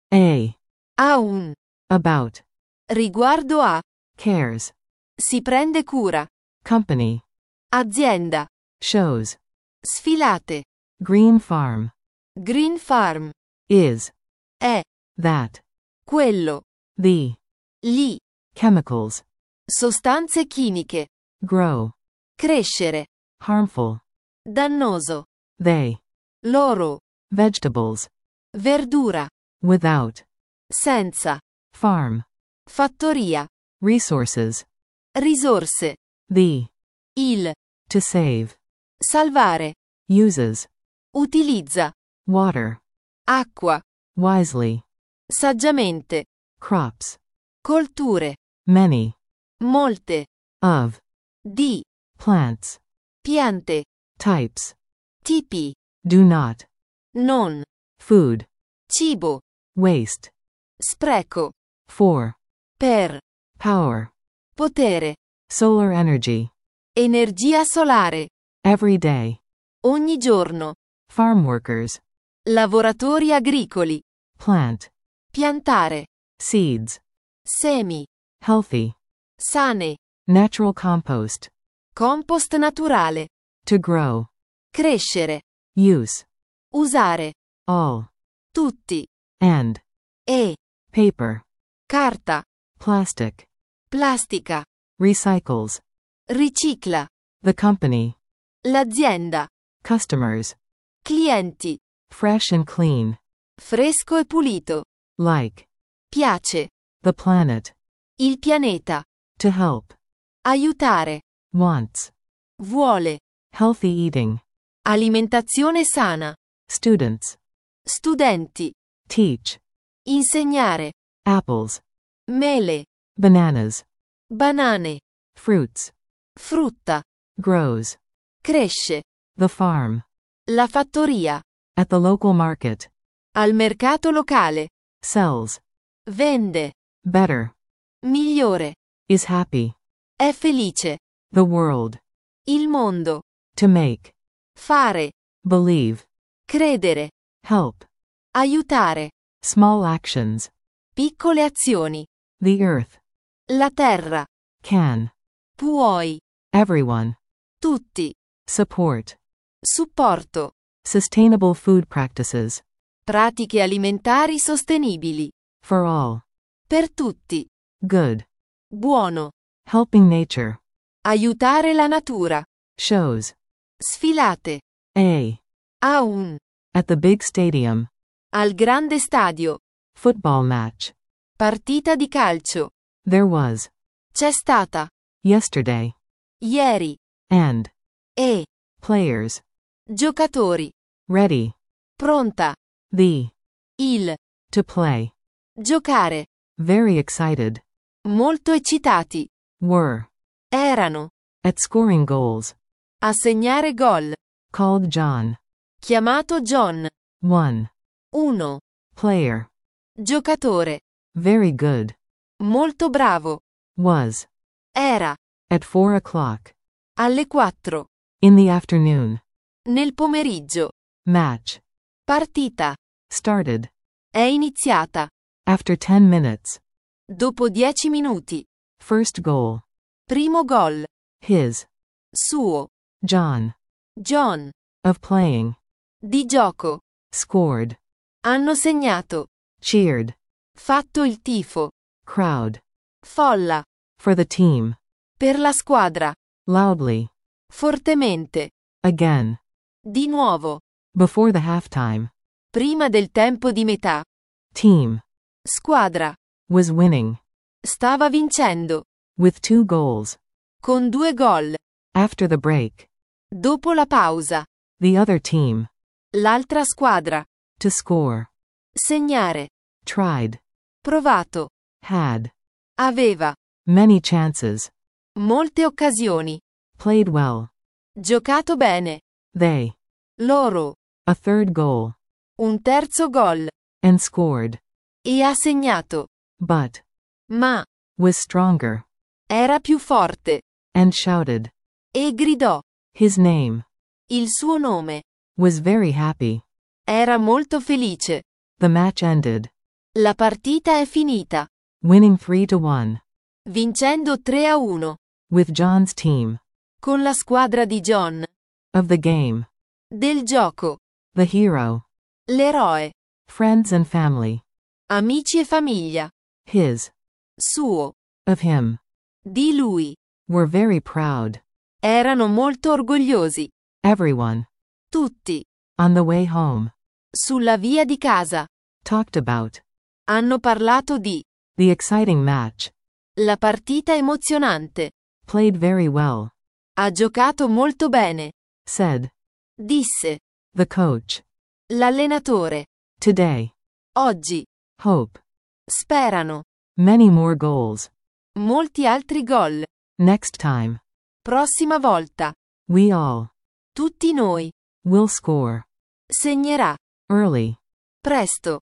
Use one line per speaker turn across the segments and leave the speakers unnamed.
Ha un.
About.
Riguardo a.
Cares.
Si prende cura.
Company.
Azienda.
Shows.
Sfilate.
Green farm.
Green farm.
Is.
È.
That.
Quello.
The.
Gli.
Chemicals.
Sostanze chimiche.
Grow.
Crescere.
Harmful.
Dannoso.
They.
Loro.
Vegetables.
Verdura.
Without.
Senza.
Farm.
Fattoria.
Resources.
Risorse.
The.
Il.
To save.
Salvare.
Uses.
Utilizza.
Water.
Acqua.
Wisely.
Saggiamente.
Crops.
Colture.
Many.
Molte.
Of.
Di.
Plants.
Piante.
Types.
Tipi.
Do not.
Non.
Food.
Cibo.
Waste.
Spreco.
For.
Per.
Power.
Potere.
Solar energy.
Energia solare.
Every day.
Ogni giorno.
Farm workers.
Lavoratori agricoli.
Plant.
Piantare.
Seeds.
Semi.
Healthy.
Sane.
Natural compost.
Compost naturale.
To grow.
Crescere.
Use.
Usare.
All.
Tutti.
And.
E.
Paper.
Carta.
Plastic.
Plastica.
Recycles.
Ricicla.
The company.
L'azienda.
Customers.
Clienti.
Fresh and clean.
Fresco e pulito.
Like.
Piace.
The planet.
Il pianeta.
To help.
Aiutare.
Wants.
Vuole.
Healthy eating.
Alimentazione sana.
Students.
Studenti.
Teach.
Insegnare.
Apples.
Mele.
Bananas.
Banane.
Fruits.
Frutta.
Grows.
Cresce.
The farm.
La fattoria.
At the local market.
Al mercato locale.
Sells.
Vende.
Better.
Migliore.
Is happy.
È felice.
The world.
Il mondo.
To make.
Fare.
Believe.
Credere.
Help.
Aiutare.
Small actions.
Piccole azioni.
The earth.
La terra.
Can.
Puoi.
Everyone.
Tutti.
Support.
Supporto.
Sustainable food practices.
Pratiche alimentari sostenibili.
For all.
Per tutti.
Good.
Buono.
Helping nature.
Aiutare la natura.
Shows.
Sfilate.
A
un.
At the big stadium.
Al grande stadio.
Football match.
Partita di calcio.
There was.
C'è stata.
Yesterday.
Ieri.
And.
E.
Players.
Giocatori.
Ready.
Pronta.
The.
Il.
To play.
Giocare.
Very excited.
Molto eccitati.
Were.
Erano.
At scoring goals.
A segnare gol.
Called John.
Chiamato John.
1.
Uno.
Player.
Giocatore.
Very good.
Molto bravo.
Was.
Era.
At 4 o'clock.
Alle 4.
In the afternoon.
Nel pomeriggio.
Match.
Partita.
Started.
È iniziata.
After 10 minutes.
Dopo 10 minuti.
First goal.
Primo gol.
His.
Suo.
John.
John.
Of playing.
Di gioco.
Scored.
Hanno segnato.
Cheered.
Fatto il tifo.
Crowd.
Folla.
For the team.
Per la squadra.
Loudly.
Fortemente.
Again.
Di nuovo.
Before the halftime.
Prima del tempo di metà.
Team.
Squadra.
Was winning.
Stava vincendo.
With 2 goals.
Con 2 gol.
After the break.
Dopo la pausa.
The other team.
L'altra squadra.
To score.
Segnare.
Tried.
Provato.
Had.
Aveva.
Many chances.
Molte occasioni.
Played well.
Giocato bene.
They.
Loro.
A third goal.
Un terzo gol.
And scored.
E ha segnato.
But.
Ma.
Was stronger.
Era più forte.
And shouted.
E gridò.
His name.
Il suo nome.
Was very happy.
Era molto felice.
The match ended.
La partita è finita.
Winning 3-1.
Vincendo 3-1.
With John's team.
Con la squadra di John.
Of the game.
Del gioco.
The hero.
L'eroe.
Friends and family.
Amici e famiglia.
His.
Suo.
Of him.
Di lui.
Were very proud.
Erano molto orgogliosi.
Everyone.
Tutti.
On the way home.
Sulla via di casa.
Talked about.
Hanno parlato di.
The exciting match.
La partita emozionante.
Played very well.
Ha giocato molto bene.
Said.
Disse.
The coach.
L'allenatore.
Today.
Oggi.
Hope.
Sperano.
Many more goals.
Molti altri gol.
Next time.
Prossima volta.
We all.
Tutti noi.
Will score.
Segnerà.
Early.
Presto.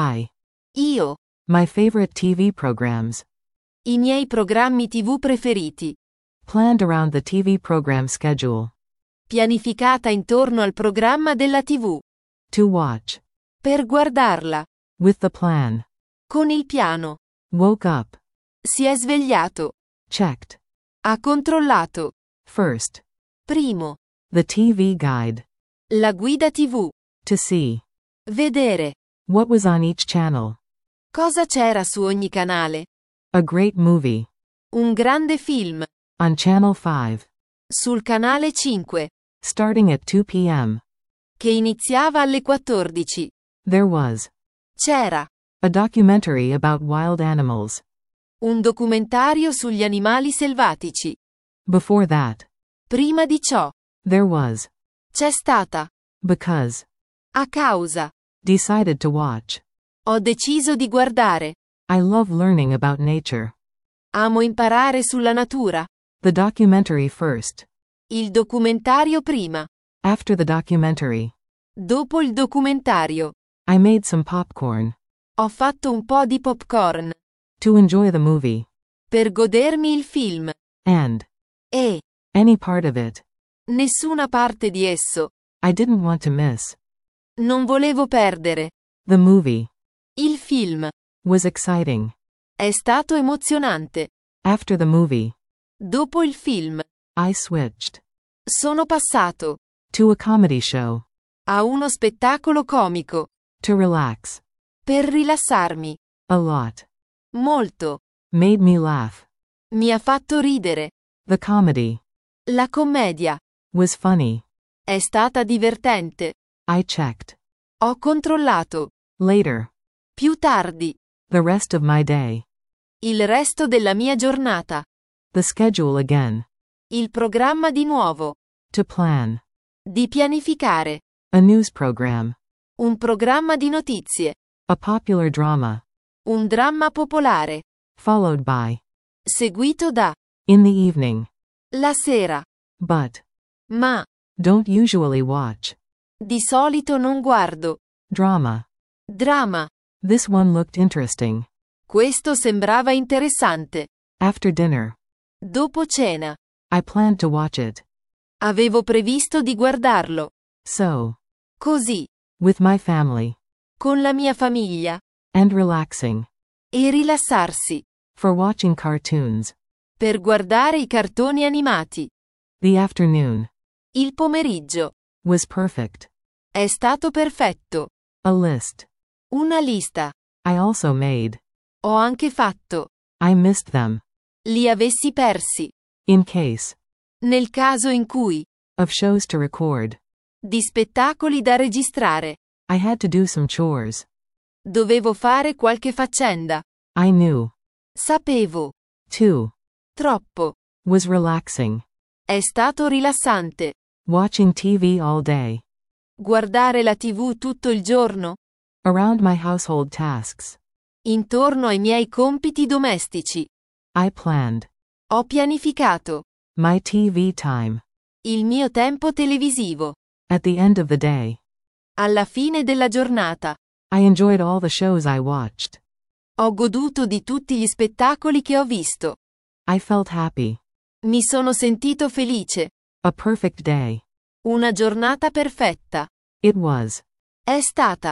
Io.
My favorite TV programs.
I miei programmi TV preferiti.
Planned around the TV program schedule.
Pianificata intorno al programma della TV.
To watch.
Per guardarla.
With the plan.
Con il piano.
Woke up.
Si è svegliato.
Checked.
Ha controllato.
First.
Primo.
The TV guide.
La guida TV.
To see.
Vedere.
What was on each channel.
Cosa c'era su ogni canale.
A great movie.
Un grande film.
On Channel 5.
Sul canale 5.
Starting at 2 p.m.
Che iniziava alle 14.
There was.
C'era.
A documentary about wild animals.
Un documentario sugli animali selvatici.
Before that.
Prima di ciò.
There was.
C'è stata.
Because.
A causa.
Decided to watch.
Ho deciso di guardare.
I love learning about nature.
Amo imparare sulla natura.
The documentary first.
Il documentario prima.
After the documentary.
Dopo il documentario.
I made some popcorn.
Ho fatto un po' di popcorn.
To enjoy the movie.
Per godermi il film.
And.
E.
Any part of it.
Nessuna parte di esso.
I didn't want to miss.
Non volevo perdere.
The movie.
Il film.
Was exciting.
È stato emozionante.
After the movie.
Dopo il film.
I switched.
Sono passato.
To a comedy show.
A uno spettacolo comico.
To relax.
Per rilassarmi.
A lot.
Molto.
Made me laugh.
Mi ha fatto ridere.
The comedy.
La commedia.
Was funny.
È stata divertente.
I checked.
Ho controllato.
Later.
Più tardi.
The rest of my day.
Il resto della mia giornata.
The schedule again.
Il programma di nuovo.
To plan.
Di pianificare.
A news program.
Un programma di notizie.
A popular drama.
Un dramma popolare.
Followed by.
Seguito da.
In the evening.
La sera.
But.
Ma.
Don't usually watch.
Di solito non guardo.
Drama.
Drama.
This one looked interesting.
Questo sembrava interessante.
After dinner.
Dopo cena.
I planned to watch it.
Avevo previsto di guardarlo.
So.
Così.
With my family.
Con la mia famiglia.
And relaxing.
E rilassarsi.
For watching cartoons.
Per guardare i cartoni animati.
The afternoon.
Il pomeriggio.
Was perfect.
È stato perfetto.
A list.
Una lista.
I also made.
Ho anche fatto.
I missed them.
Li avessi persi.
In case.
Nel caso in cui.
Of shows to record.
Di spettacoli da registrare.
I had to do some chores.
Dovevo fare qualche faccenda.
I knew.
Sapevo.
Too.
Troppo.
Was relaxing.
È stato rilassante.
Watching TV all day.
Guardare la TV tutto il giorno.
Around my household tasks.
Intorno ai miei compiti domestici.
I planned.
Ho pianificato.
My TV time.
Il mio tempo televisivo.
At the end of the day.
Alla fine della giornata.
I enjoyed all the shows I watched.
Ho goduto di tutti gli spettacoli che ho visto.
I felt happy.
Mi sono sentito felice.
A perfect day.
Una giornata perfetta.
It was.
È stata.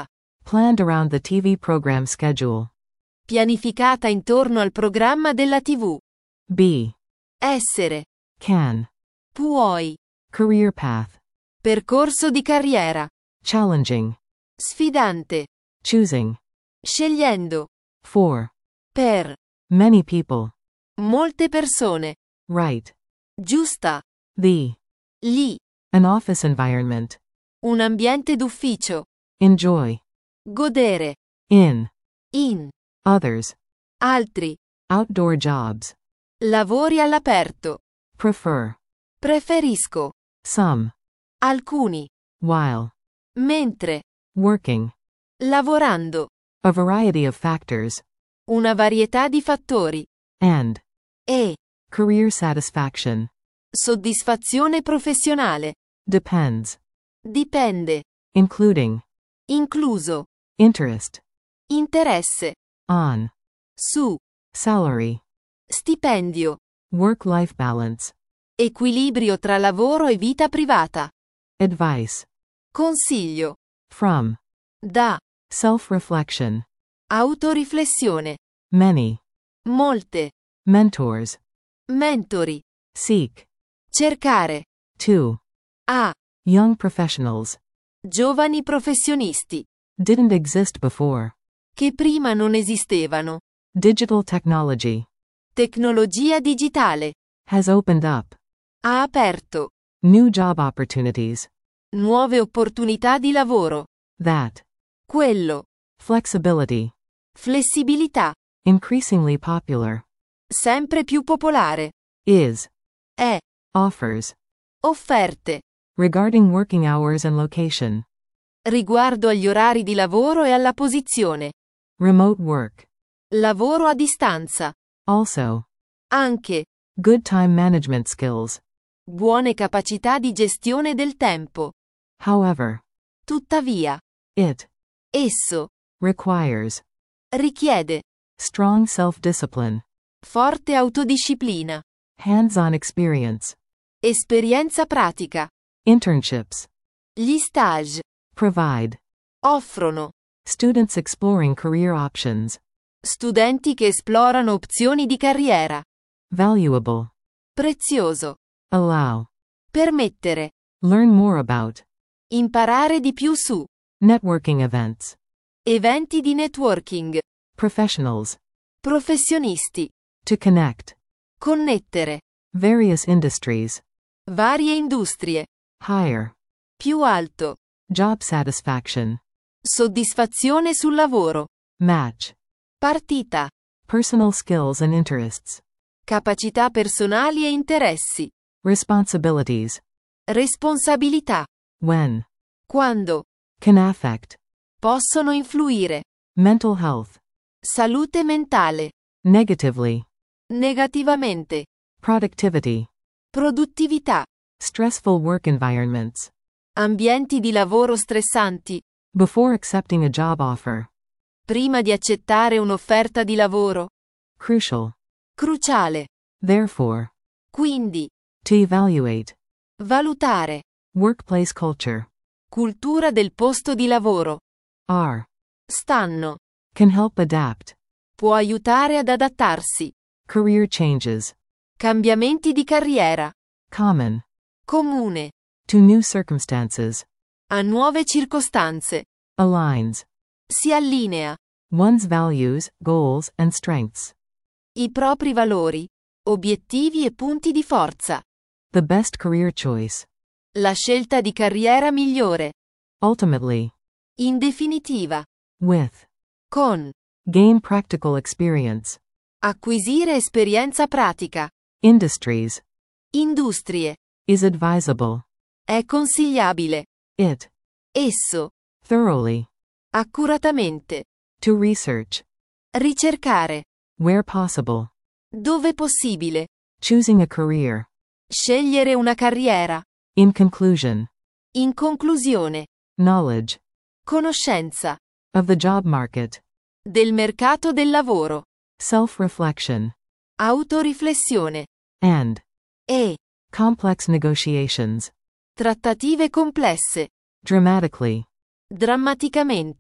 Planned around the TV program schedule.
Pianificata intorno al programma della TV.
B.
Essere.
Can.
Puoi.
Career path.
Percorso di carriera.
Challenging.
Sfidante.
Choosing.
Scegliendo.
For.
Per.
Many people.
Molte persone.
Right.
Giusta.
The.
Gli.
An office environment.
Un ambiente d'ufficio.
Enjoy.
Godere.
In.
In.
Others.
Altri.
Outdoor jobs.
Lavori all'aperto.
Prefer.
Preferisco.
Some.
Alcuni.
While.
Mentre.
Working.
Lavorando.
A variety of factors.
Una varietà di fattori.
And.
E.
Career satisfaction.
Soddisfazione professionale.
Depends.
Dipende.
Including.
Incluso.
Interest.
Interesse.
On.
Su.
Salary.
Stipendio.
Work-life balance.
Equilibrio tra lavoro e vita privata.
Advice.
Consiglio.
From.
Da.
Self-reflection.
Autoriflessione.
Many.
Molte.
Mentors.
Mentori.
Seek.
Cercare.
To.
A.
Young professionals.
Giovani professionisti.
Didn't exist before.
Che prima non esistevano.
Digital technology.
Tecnologia digitale.
Has opened up.
Ha aperto.
New job opportunities.
Nuove opportunità di lavoro.
That.
Quello.
Flexibility.
Flessibilità.
Increasingly popular.
Sempre più popolare.
Is.
È.
Offers.
Offerte.
Regarding working hours and location.
Riguardo agli orari di lavoro e alla posizione.
Remote work.
Lavoro a distanza.
Also.
Anche.
Good time management skills.
Buone capacità di gestione del tempo.
However.
Tuttavia.
It.
Esso.
Requires.
Richiede.
Strong self-discipline.
Forte autodisciplina.
Hands-on experience.
Esperienza pratica.
Internships.
Gli stage.
Provide.
Offrono.
Students exploring career options.
Studenti che esplorano opzioni di carriera.
Valuable.
Prezioso.
Allow.
Permettere.
Learn more about.
Imparare di più su.
Networking events.
Eventi di networking.
Professionals.
Professionisti.
To connect.
Connettere.
Various industries.
Varie industrie.
Higher.
Più alto.
Job satisfaction.
Soddisfazione sul lavoro.
Match.
Partita.
Personal skills and interests.
Capacità personali e interessi.
Responsibilities.
Responsabilità.
When.
Quando.
Can affect.
Possono influire.
Mental health.
Salute mentale.
Negatively.
Negativamente.
Productivity.
Produttività.
Stressful work environments.
Ambienti di lavoro stressanti.
Before accepting a job offer.
Prima di accettare un'offerta di lavoro.
Crucial.
Cruciale.
Therefore.
Quindi.
To evaluate.
Valutare.
Workplace culture.
Cultura del posto di lavoro.
Are.
Stanno.
Can help adapt.
Può aiutare ad adattarsi.
Career changes.
Cambiamenti di carriera.
Common.
Comune.
To new circumstances.
A nuove circostanze.
Aligns.
Si allinea.
One's values, goals, and strengths.
I propri valori. Obiettivi e punti di forza.
The best career choice.
La scelta di carriera migliore.
Ultimately.
In definitiva.
With.
Con.
Gain practical experience.
Acquisire esperienza pratica.
Industries.
Industrie.
Is advisable.
È consigliabile.
It.
Esso.
Thoroughly.
Accuratamente.
To research.
Ricercare.
Where possible.
Dove possibile.
Choosing a career.
Scegliere una carriera.
In conclusion.
In conclusione.
Knowledge.
Conoscenza.
Of the job market.
Del mercato del lavoro.
Self-reflection.
Autoriflessione.
And.
E.
Complex negotiations.
Trattative complesse.
Dramatically.
Drammaticamente.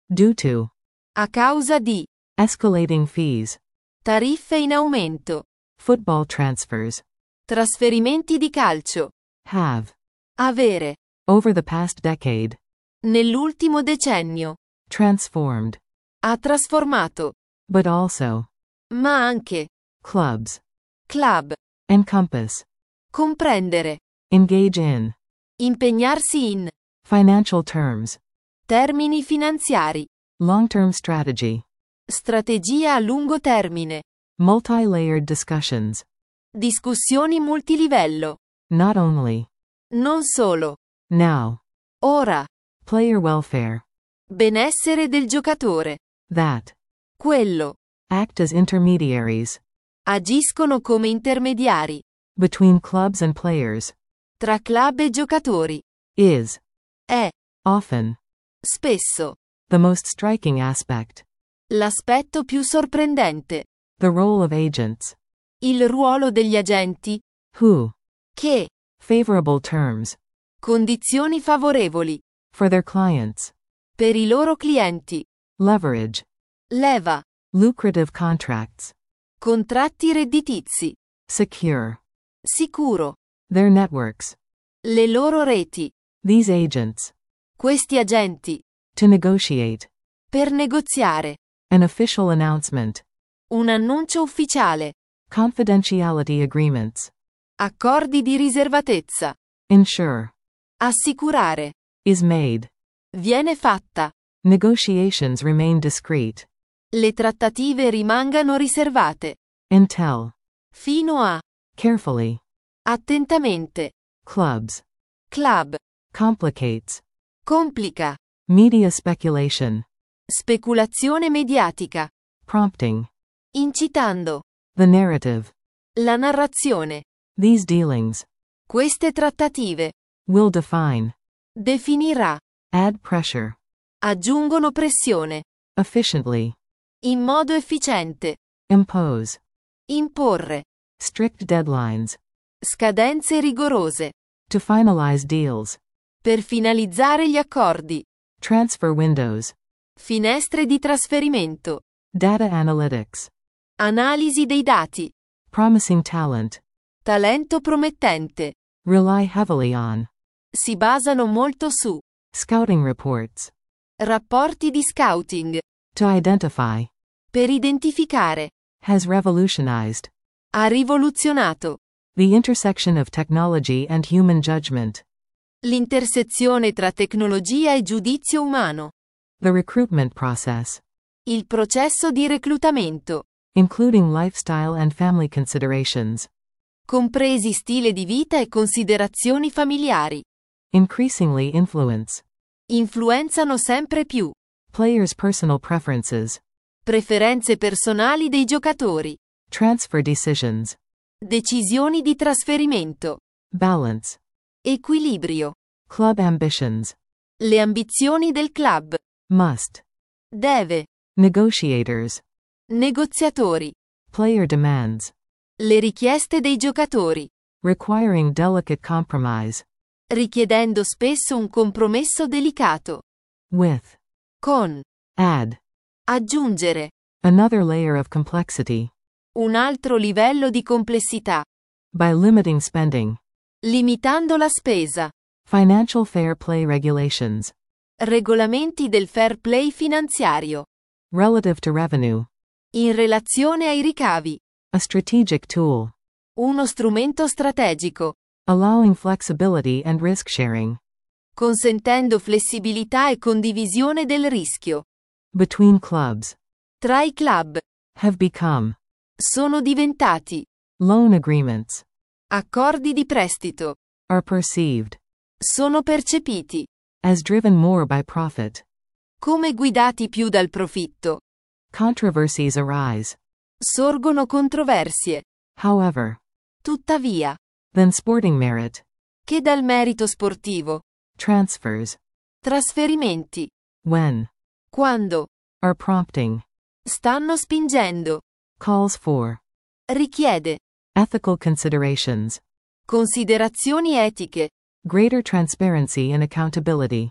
Due to.
A causa di.
Escalating fees.
Tariffe in aumento.
Football transfers.
Trasferimenti di calcio.
Have.
Avere.
Over the past decade.
Nell'ultimo decennio.
Transformed.
Ha trasformato.
But also.
Ma anche.
Clubs.
Club.
Encompass.
Comprendere.
Engage in.
Impegnarsi in.
Financial terms.
Termini finanziari.
Long-term strategy.
Strategia a lungo termine.
Multi-layered discussions.
Discussioni multilivello.
Not only.
Non solo.
Now.
Ora.
Player welfare.
Benessere del giocatore.
That.
Quello.
Act as intermediaries.
Agiscono come intermediari.
Between clubs and players.
Tra club e giocatori.
Is.
È.
Often.
Spesso.
The most striking aspect.
L'aspetto più sorprendente.
The role of agents.
Il ruolo degli agenti.
Who.
Che.
Favorable terms.
Condizioni favorevoli.
For their clients.
Per i loro clienti.
Leverage.
Leva.
Lucrative contracts.
Contratti redditizi.
Secure.
Sicuro.
Their networks.
Le loro reti.
These agents.
Questi agenti.
To negotiate.
Per negoziare.
An official announcement.
Un annuncio ufficiale.
Confidentiality agreements.
Accordi di riservatezza.
Ensure.
Assicurare.
Is made.
Viene fatta.
Negotiations remain discreet.
Le trattative rimangano riservate.
Until.
Fino a.
Carefully.
Attentamente.
Clubs.
Club.
Complicates.
Complica.
Media speculation.
Speculazione mediatica.
Prompting.
Incitando.
The narrative.
La narrazione.
These dealings.
Queste trattative.
Will define.
Definirà.
Add pressure.
Aggiungono pressione.
Efficiently.
In modo efficiente.
Impose.
Imporre.
Strict deadlines.
Scadenze rigorose.
To finalize deals.
Per finalizzare gli accordi.
Transfer windows.
Finestre di trasferimento.
Data analytics.
Analisi dei dati.
Promising talent.
Talento promettente.
Rely heavily on.
Si basano molto su.
Scouting reports.
Rapporti di scouting.
To identify.
Per identificare.
Has revolutionized.
Ha rivoluzionato.
The intersection of technology and human judgment.
L'intersezione tra tecnologia e giudizio umano.
The recruitment process.
Il processo di reclutamento.
Including lifestyle and family considerations.
Compresi stile di vita e considerazioni familiari.
Increasingly influence.
Influenzano sempre più.
Players' personal preferences.
Preferenze personali dei giocatori.
Transfer decisions.
Decisioni di trasferimento.
Balance.
Equilibrio.
Club ambitions.
Le ambizioni del club.
Must.
Deve.
Negotiators.
Negoziatori.
Player demands.
Le richieste dei giocatori.
Requiring delicate compromise.
Richiedendo spesso un compromesso delicato.
With.
Con.
Add.
Aggiungere.
Another layer of complexity.
Un altro livello di complessità.
By limiting spending.
Limitando la spesa.
Financial fair play regulations.
Regolamenti del fair play finanziario.
Relative to revenue.
In relazione ai ricavi.
A strategic tool.
Uno strumento strategico.
Allowing flexibility and risk sharing.
Consentendo flessibilità e condivisione del rischio.
Between clubs.
Tra i club.
Have become.
Sono diventati.
Loan agreements.
Accordi di prestito.
Are perceived.
Sono percepiti.
As driven more by profit.
Come guidati più dal profitto.
Controversies arise.
Sorgono controversie.
However.
Tuttavia.
Than sporting merit.
Che dal merito sportivo.
Transfers.
Trasferimenti.
When.
Quando.
Are prompting.
Stanno spingendo.
Calls for.
Richiede.
Ethical considerations.
Considerazioni etiche.
Greater transparency and accountability.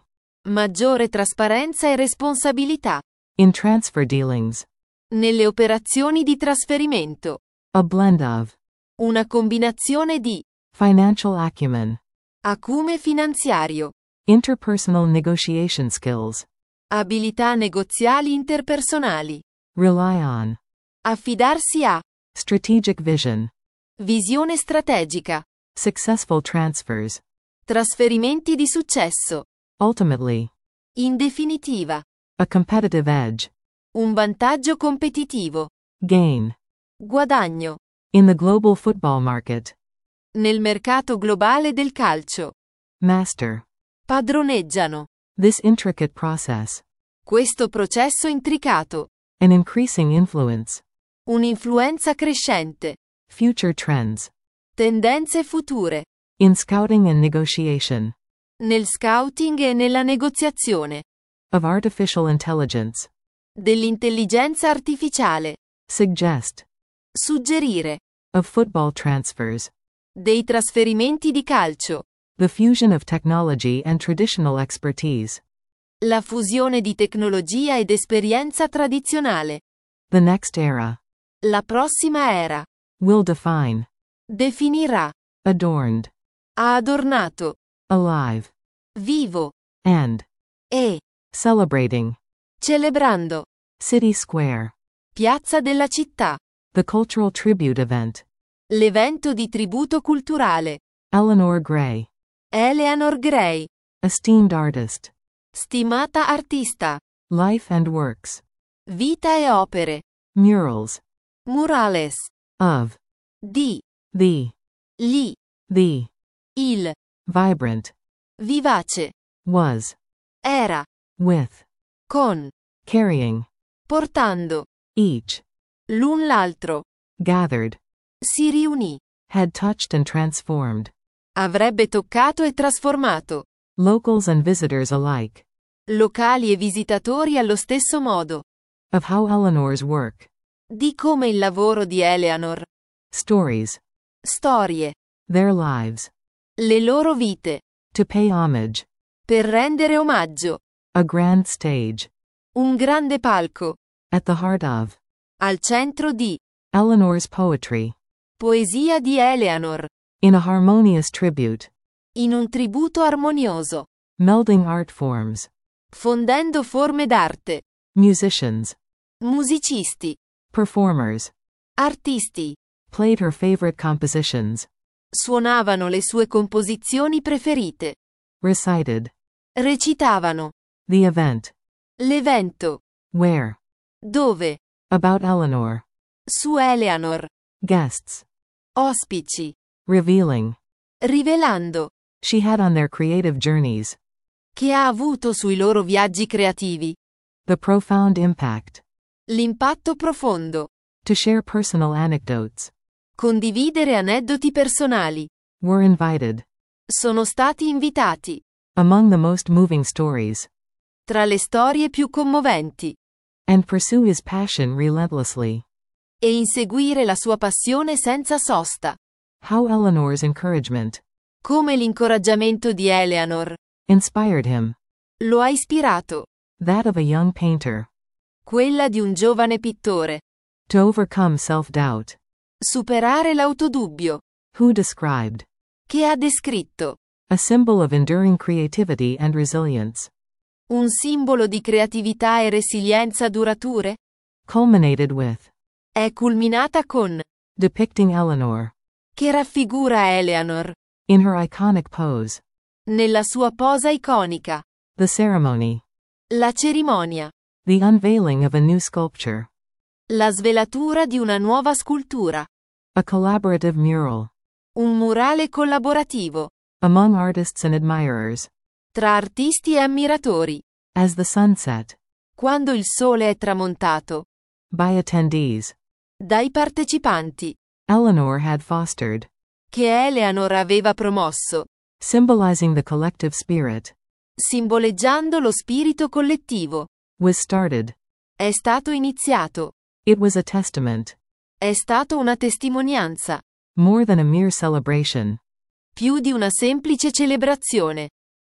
Maggiore trasparenza e responsabilità.
In transfer dealings.
Nelle operazioni di trasferimento.
A blend of.
Una combinazione di
Financial acumen.
acume finanziario,
Interpersonal negotiation skills.
abilità negoziali interpersonali,
Rely on.
affidarsi a
Strategic vision.
visione strategica,
Successful transfers.
trasferimenti di successo,
Ultimately.
in definitiva,
A competitive edge.
un vantaggio competitivo,
Gain.
guadagno,
In the global football market.
nel mercato globale del calcio,
Master.
padroneggiano,
This intricate process.
questo processo intricato,
An increasing influence.
un'influenza crescente,
Future trends.
tendenze future,
In scouting and negotiation.
nel scouting e nella negoziazione,
Of artificial intelligence.
dell'intelligenza artificiale,
Suggest.
suggerire,
Of football transfers.
dei trasferimenti di calcio,
The fusion of technology and traditional expertise.
la fusione di tecnologia ed esperienza tradizionale,
The next era.
la prossima era,
Will define.
definirà,
Adorned.
ha adornato,
Alive.
vivo,
And.
e,
Celebrating.
celebrando,
City Square.
piazza della città,
The cultural tribute event.
l'evento di tributo culturale,
Eleanor Gray.
Eleanor Gray,
Esteemed artist.
stimata artista,
Life and works.
vita e opere,
Murals.
murales,
Of.
di,
The.
gli,
The.
il,
Vibrant.
vivace,
Was.
era,
With.
con,
Carrying.
portando,
Each.
l'un l'altro,
Gathered.
si riunì,
Had touched and transformed.
avrebbe toccato e trasformato,
Locals and visitors alike.
locali e visitatori allo stesso modo,
Of how Eleanor's work.
di come il lavoro di Eleanor,
Stories.
storie,
Their lives.
le loro vite,
To pay homage.
per rendere omaggio,
A grand stage.
un grande palco,
At the heart of.
al centro di
Eleanor's poetry.
poesia di Eleanor,
In a harmonious tribute.
in un tributo armonioso,
Melding art forms.
fondendo forme d'arte,
Musicians.
musicisti,
Performers.
artisti,
Played her favorite compositions.
suonavano le sue composizioni preferite,
Recited.
recitavano,
The event.
l'evento,
Where.
dove,
About Eleanor.
su Eleanor,
Guests.
ospici,
Revealing.
rivelando,
She had on their creative journeys.
che ha avuto sui loro viaggi creativi,
The profound impact.
l'impatto profondo,
To share personal anecdotes.
condividere aneddoti personali,
Were invited.
sono stati invitati,
Among the most moving stories.
tra le storie più commoventi,
And pursue his passion relentlessly.
e inseguire la sua passione senza sosta,
How Eleanor's encouragement.
come l'incoraggiamento di Eleanor,
Inspired him.
lo ha ispirato,
That of a young painter.
quella di un giovane pittore,
To overcome self-doubt.
superare l'autodubbio,
Who described.
che ha descritto,
A symbol of enduring creativity and resilience.
un simbolo di creatività e resilienza durature,
Culminated with.
è culminata con,
Depicting Eleanor.
che raffigura Eleanor,
In her iconic pose.
nella sua posa iconica,
The ceremony.
la cerimonia,
The unveiling of a new sculpture.
la svelatura di una nuova scultura,
A collaborative mural.
un murale collaborativo,
Among artists and admirers.
tra artisti e ammiratori,
As the sun set.
quando il sole è tramontato,
By attendees.
dai partecipanti,
Eleanor had fostered.
che Eleanor aveva promosso,
Symbolizing the collective spirit.
simboleggiando lo spirito collettivo,
Was started.
è stato iniziato,
It was a testament.
è stato una testimonianza,
More than a mere celebration.
più di una semplice celebrazione,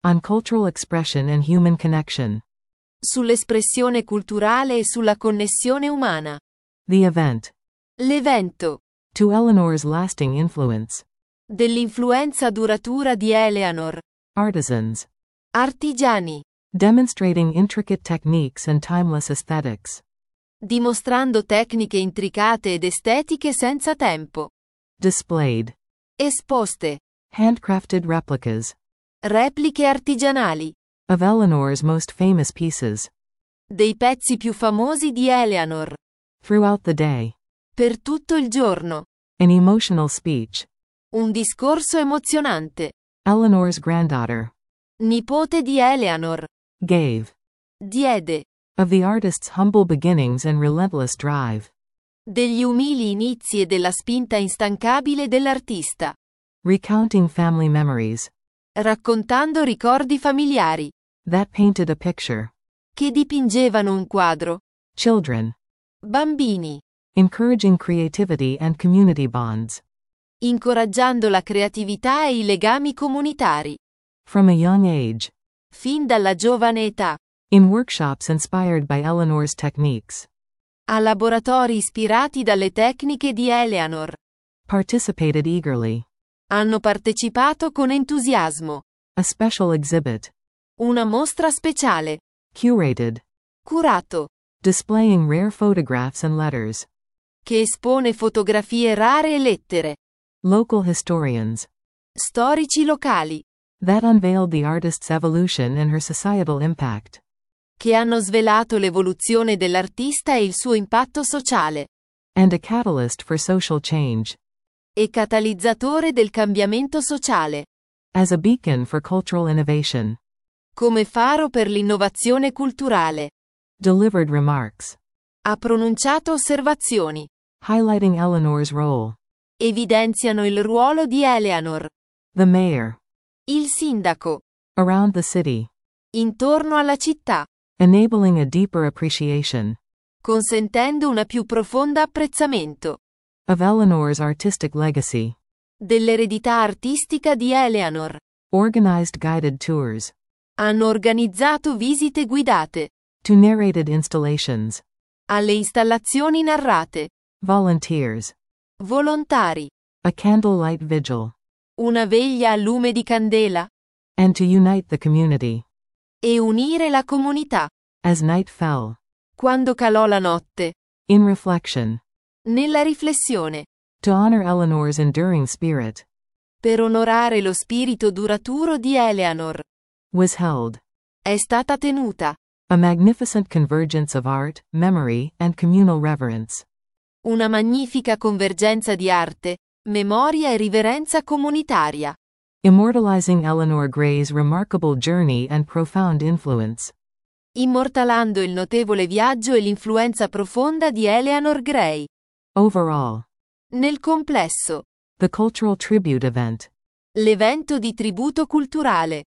On cultural expression and human connection.
Sull'espressione culturale e sulla connessione umana.
The event.
L'evento.
To Eleanor's lasting influence.
Dell'influenza duratura di Eleanor.
Artisans.
Artigiani.
Demonstrating intricate techniques and timeless aesthetics.
Dimostrando tecniche intricate ed estetiche senza tempo.
Displayed.
Esposte.
Handcrafted replicas.
Repliche artigianali.
Of Eleanor's most famous pieces.
Dei pezzi più famosi di Eleanor.
Throughout the day.
Per tutto il giorno.
An emotional speech.
Un discorso emozionante.
Eleanor's granddaughter.
Nipote di Eleanor.
Gave.
Diede.
Of the artist's humble beginnings and relentless drive.
Degli umili inizi e della spinta instancabile dell'artista.
Recounting family memories.
Raccontando ricordi familiari.
That painted a picture.
Che dipingevano un quadro.
Children.
Bambini.
Encouraging creativity and community bonds.
Incoraggiando la creatività e i legami comunitari.
From a young age.
Fin dalla giovane età.
In workshops inspired by Eleanor's techniques.
A laboratori ispirati dalle tecniche di Eleanor.
Participated eagerly.
Hanno partecipato con entusiasmo.
A special exhibit.
Una mostra speciale.
Curated.
Curato.
Displaying rare photographs and letters.
Che espone fotografie rare e lettere.
Local historians.
Storici locali.
That unveiled the artist's evolution and her societal impact.
Che hanno svelato l'evoluzione dell'artista e il suo impatto sociale.
And a catalyst for social change.
E catalizzatore del cambiamento sociale.
As a beacon for cultural innovation.
Come faro per l'innovazione culturale.
Delivered remarks.
Ha pronunciato osservazioni.
Highlighting Eleanor's role.
Evidenziano il ruolo di Eleanor.
The mayor.
Il sindaco.
Around the city.
Intorno alla città.
Enabling a deeper appreciation.
Consentendo una più profonda apprezzamento.
Of Eleanor's artistic legacy.
Dell'eredità artistica di Eleanor.
Organized guided tours.
Hanno organizzato visite guidate.
To narrated installations.
Alle installazioni narrate.
Volunteers.
Volontari.
A candlelight vigil.
Una veglia a lume di candela.
And to unite the community.
E unire la comunità.
As night fell.
Quando calò la notte.
In reflection.
Nella riflessione.
To honor Eleanor's enduring spirit.
Per onorare lo spirito duraturo di Eleanor.
Was held.
È stata tenuta.
A magnificent convergence of art, memory, and communal reverence.
Una magnifica convergenza di arte, memoria e riverenza comunitaria.
Immortalizing Eleanor Gray's remarkable journey and profound influence.
Immortalando il notevole viaggio e l'influenza profonda di Eleanor Gray.
Overall.
Nel complesso.
The cultural tribute event.
L'evento di tributo culturale.